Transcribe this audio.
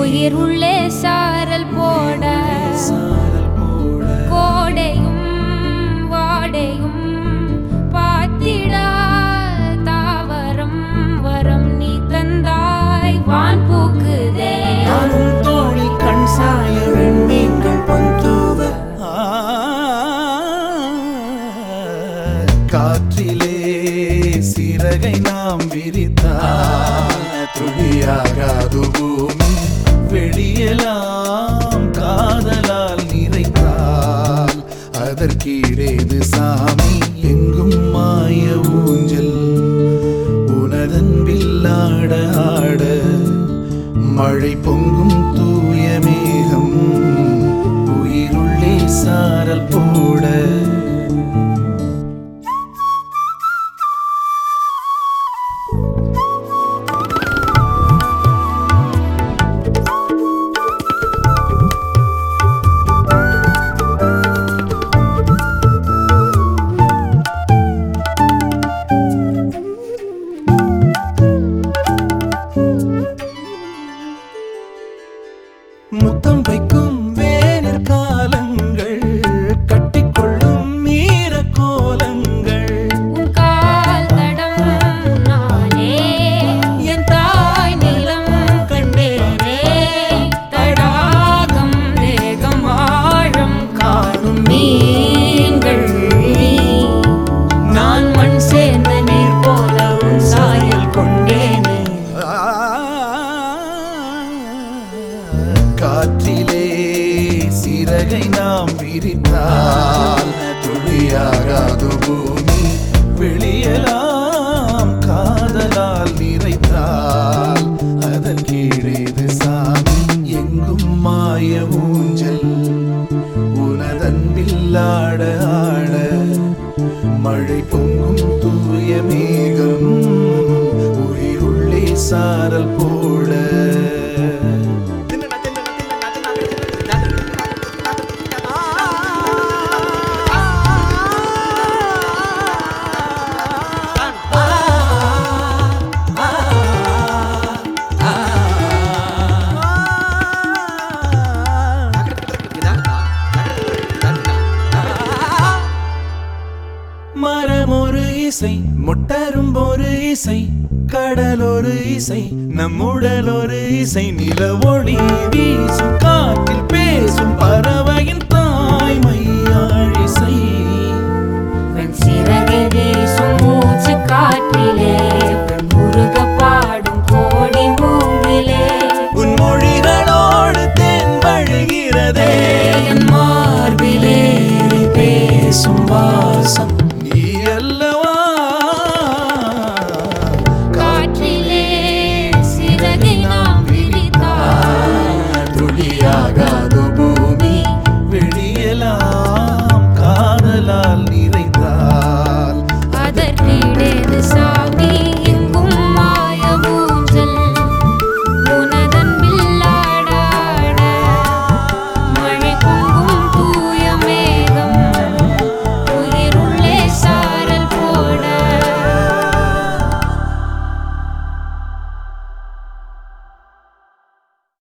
உயிர் உள்ளே சாரல் போட கோடையும் வாடையும் பார்த்திடா தாவரம் வரம் நீ தந்தாய் வான் பூக்குதே தோளில் கண் சாய வெண்மீன்கள் பொன்தூவ காற்றிலே சிறகை நாம் விரித்தால் துளியாகாது பூமி வெளியெல்லாம் காதலால் நிறைத்தால் அதற்கீடேது சாமி எங்கும் மாய ஊஞ்சல் உனதன்பில் ஆட ஆட மழை பொங்கும் தூய மேகம் உயிருள்ளே சாரல் போட முத்தம் வைக்கும் வேனிற் காலங்கள் கட்டிக்கொள்ளும் மீற கோலங்கள் உன் கால் தடம் நானே என் தாய் நிலம் கண்டேனே தடாகம் தேகம் ஆழம் காணும் மீன்கள் நான் மண் சேர்ந்த நீர் போல உன் சாயல் கொண்டேனே காற்றிலே சிறகை நாம் விரித்தால் துளியாகாது பூமி வெளியெல்லாம் காதலால் நிறைத்தால் அதன் கீழேது சாமி எங்கும் மாய ஊஞ்சல் உனதன்பில் ஆட ஆட மழை பொங்கும் தூய மேகம் உயிருள்ளே சாரல் போட மரம் ஒரு இசை முட்டரும் ஒரு இசை கடல் ஒரு இசை நம்முடல் ஒரு இசை நில ஒளி வீசும் காற்றில் பேசும் பறவையின் தாய்மையாழிசை சிறகை வீசும்